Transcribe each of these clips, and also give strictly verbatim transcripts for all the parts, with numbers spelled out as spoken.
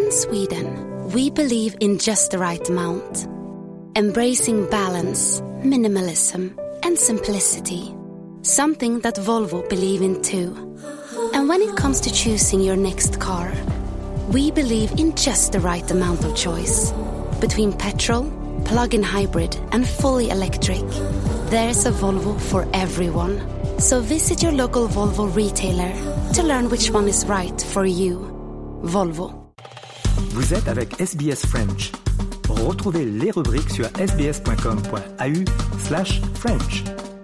In Sweden, we believe in just the right amount, embracing balance, minimalism, and simplicity. Something that Volvo believe in too. And when it comes to choosing your next car, we believe in just the right amount of choice. Between petrol, plug-in hybrid, and fully electric, there's a Volvo for everyone. So visit your local Volvo retailer to learn which one is right for you. Volvo. Vous êtes avec S B S French. Retrouvez les rubriques sur sbs.com.au slash French.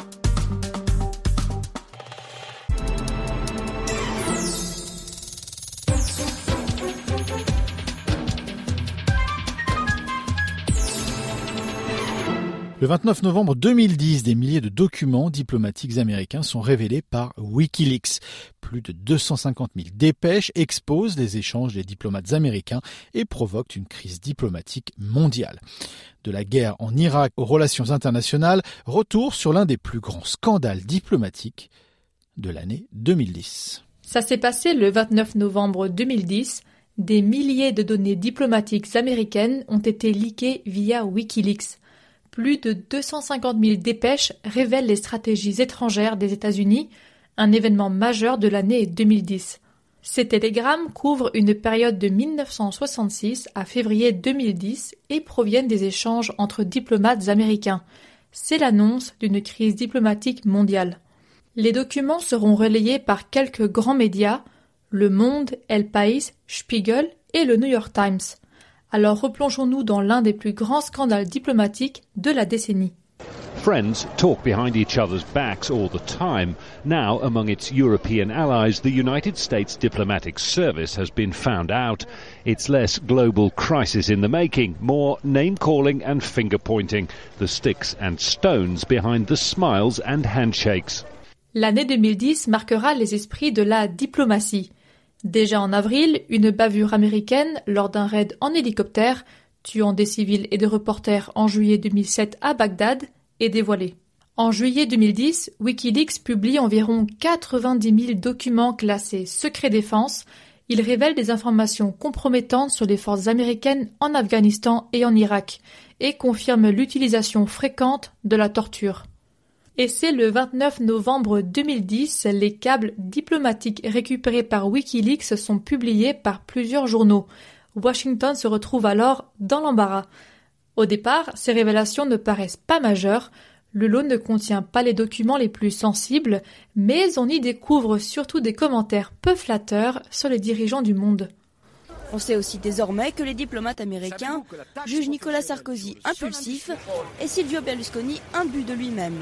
Le vingt-neuf novembre deux mille dix, des milliers de documents diplomatiques américains sont révélés par Wikileaks. Plus de deux cent cinquante mille dépêches exposent les échanges des diplomates américains et provoquent une crise diplomatique mondiale. De la guerre en Irak aux relations internationales, retour sur l'un des plus grands scandales diplomatiques de l'année deux mille dix. Ça s'est passé le vingt-neuf novembre deux mille dix. Des milliers de données diplomatiques américaines ont été leakées via Wikileaks. Plus de deux cent cinquante mille dépêches révèlent les stratégies étrangères des États-Unis, un événement majeur de l'année deux mille dix. Ces télégrammes couvrent une période de mille neuf cent soixante-six à février deux mille dix et proviennent des échanges entre diplomates américains. C'est l'annonce d'une crise diplomatique mondiale. Les documents seront relayés par quelques grands médias, Le Monde, El País, Spiegel et le New York Times. Alors replongeons-nous dans l'un des plus grands scandales diplomatiques de la décennie. Friends talk behind each other's backs all the time. Now, among its European allies, the United States Diplomatic Service has been found out. It's less global crisis in the making, more name-calling and finger-pointing, the sticks and stones behind the smiles and handshakes. L'année deux mille dix marquera les esprits de la diplomatie. Déjà en avril, une bavure américaine lors d'un raid en hélicoptère, tuant des civils et des reporters en juillet deux mille sept à Bagdad, est dévoilée. En juillet deux mille dix, Wikileaks publie environ quatre-vingt-dix mille documents classés secret défense. Ils révèlent des informations compromettantes sur les forces américaines en Afghanistan et en Irak et confirment l'utilisation fréquente de la torture. Et c'est le vingt-neuf novembre deux mille dix, les câbles diplomatiques récupérés par Wikileaks sont publiés par plusieurs journaux. Washington se retrouve alors dans l'embarras. Au départ, ces révélations ne paraissent pas majeures. Le lot ne contient pas les documents les plus sensibles, mais on y découvre surtout des commentaires peu flatteurs sur les dirigeants du monde. On sait aussi désormais que les diplomates américains jugent Nicolas Sarkozy impulsif et Silvio Berlusconi imbu de lui-même.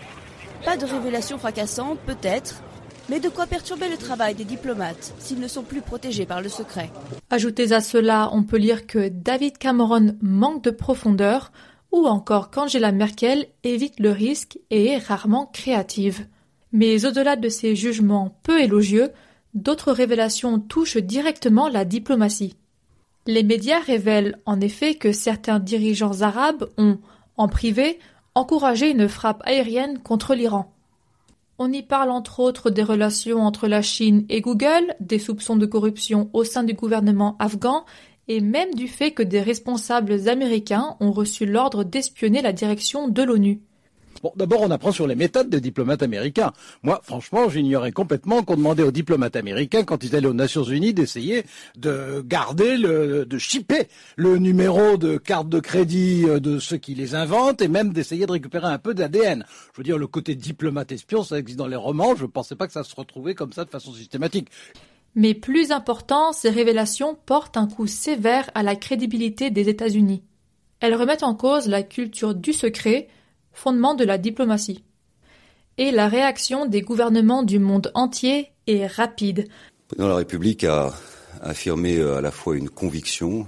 Pas de révélation fracassante, peut-être, mais de quoi perturber le travail des diplomates s'ils ne sont plus protégés par le secret. Ajoutez à cela, on peut lire que David Cameron manque de profondeur ou encore qu'Angela Merkel évite le risque et est rarement créative. Mais au-delà de ces jugements peu élogieux, d'autres révélations touchent directement la diplomatie. Les médias révèlent en effet que certains dirigeants arabes ont, en privé, encouragé une frappe aérienne contre l'Iran. On y parle entre autres des relations entre la Chine et Google, des soupçons de corruption au sein du gouvernement afghan et même du fait que des responsables américains ont reçu l'ordre d'espionner la direction de l'ONU. Bon, d'abord, on apprend sur les méthodes des diplomates américains. Moi, franchement, j'ignorais complètement qu'on demandait aux diplomates américains, quand ils allaient aux Nations Unies, d'essayer de garder, le, de chipper le numéro de carte de crédit de ceux qui les inventent et même d'essayer de récupérer un peu d'A D N. Je veux dire, le côté diplomate espion, ça existe dans les romans. Je ne pensais pas que ça se retrouvait comme ça de façon systématique. Mais plus important, ces révélations portent un coup sévère à la crédibilité des États-Unis. Elles remettent en cause la culture du secret, fondement de la diplomatie. Et la réaction des gouvernements du monde entier est rapide. Le président de la République a affirmé à la fois une conviction,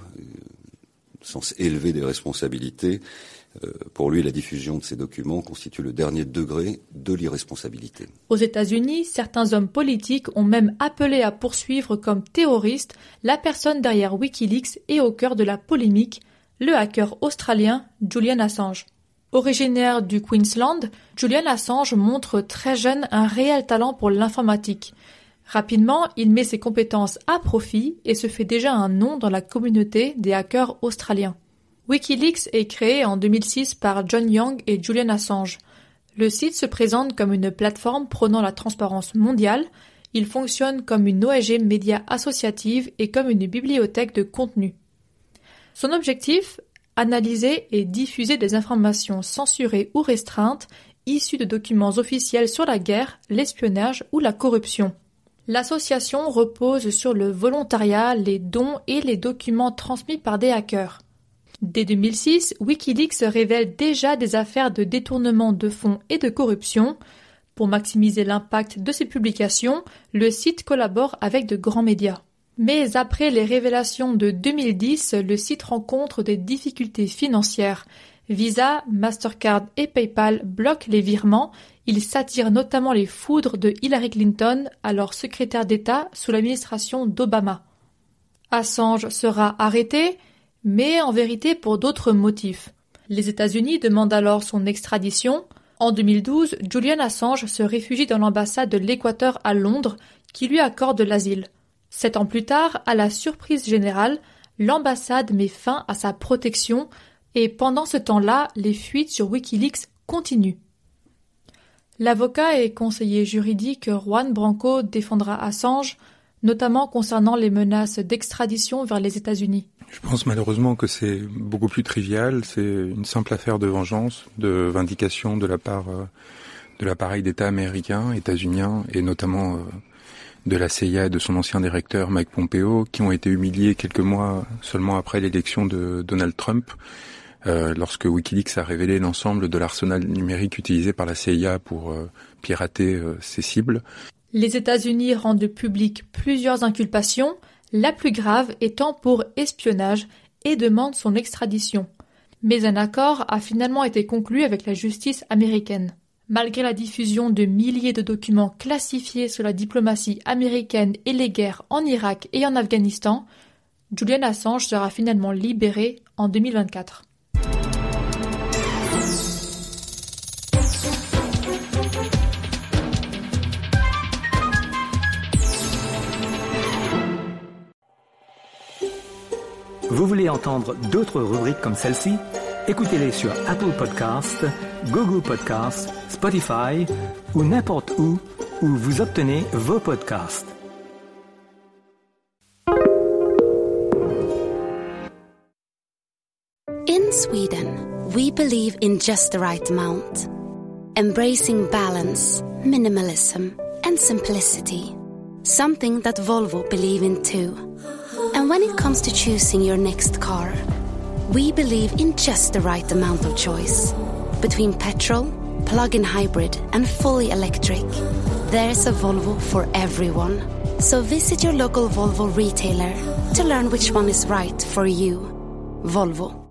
un sens élevé des responsabilités. Pour lui, la diffusion de ces documents constitue le dernier degré de l'irresponsabilité. Aux États-Unis, certains hommes politiques ont même appelé à poursuivre comme terroriste la personne derrière Wikileaks et au cœur de la polémique, le hacker australien Julian Assange. Originaire du Queensland, Julian Assange montre très jeune un réel talent pour l'informatique. Rapidement, il met ses compétences à profit et se fait déjà un nom dans la communauté des hackers australiens. WikiLeaks est créé en deux mille six par John Young et Julian Assange. Le site se présente comme une plateforme prônant la transparence mondiale. Il fonctionne comme une O N G média associative et comme une bibliothèque de contenu. Son objectif, analyser et diffuser des informations censurées ou restreintes issues de documents officiels sur la guerre, l'espionnage ou la corruption. L'association repose sur le volontariat, les dons et les documents transmis par des hackers. Dès deux mille six, WikiLeaks révèle déjà des affaires de détournement de fonds et de corruption. Pour maximiser l'impact de ses publications, le site collabore avec de grands médias. Mais après les révélations de deux mille dix, le site rencontre des difficultés financières. Visa, Mastercard et PayPal bloquent les virements. Ils s'attirent notamment les foudres de Hillary Clinton, alors secrétaire d'État sous l'administration d'Obama. Assange sera arrêté, mais en vérité pour d'autres motifs. Les États-Unis demandent alors son extradition. En deux mille douze, Julian Assange se réfugie dans l'ambassade de l'Équateur à Londres, qui lui accorde l'asile. Sept ans plus tard, à la surprise générale, l'ambassade met fin à sa protection et pendant ce temps-là, les fuites sur WikiLeaks continuent. L'avocat et conseiller juridique Juan Branco défendra Assange, notamment concernant les menaces d'extradition vers les États-Unis. Je pense malheureusement que c'est beaucoup plus trivial, c'est une simple affaire de vengeance, de vindication de la part de l'appareil d'État américain, états-unien et notamment euh, de la C I A et de son ancien directeur Mike Pompeo, qui ont été humiliés quelques mois seulement après l'élection de Donald Trump, euh, lorsque WikiLeaks a révélé l'ensemble de l'arsenal numérique utilisé par la C I A pour euh, pirater euh, ses cibles. Les États-Unis rendent publiques plusieurs inculpations, la plus grave étant pour espionnage, et demandent son extradition. Mais un accord a finalement été conclu avec la justice américaine. Malgré la diffusion de milliers de documents classifiés sur la diplomatie américaine et les guerres en Irak et en Afghanistan, Julian Assange sera finalement libéré en deux mille vingt-quatre. Vous voulez entendre d'autres rubriques comme celle-ci? Écoutez-les sur Apple Podcasts, Google Podcasts, Spotify ou n'importe où où vous obtenez vos podcasts. In Sweden, we believe in just the right amount, embracing balance, minimalism, and simplicity. Something that Volvo believe in too. And when it comes to choosing your next car, we believe in just the right amount of choice. Between petrol, plug-in hybrid, and fully electric, there's a Volvo for everyone. So visit your local Volvo retailer to learn which one is right for you. Volvo.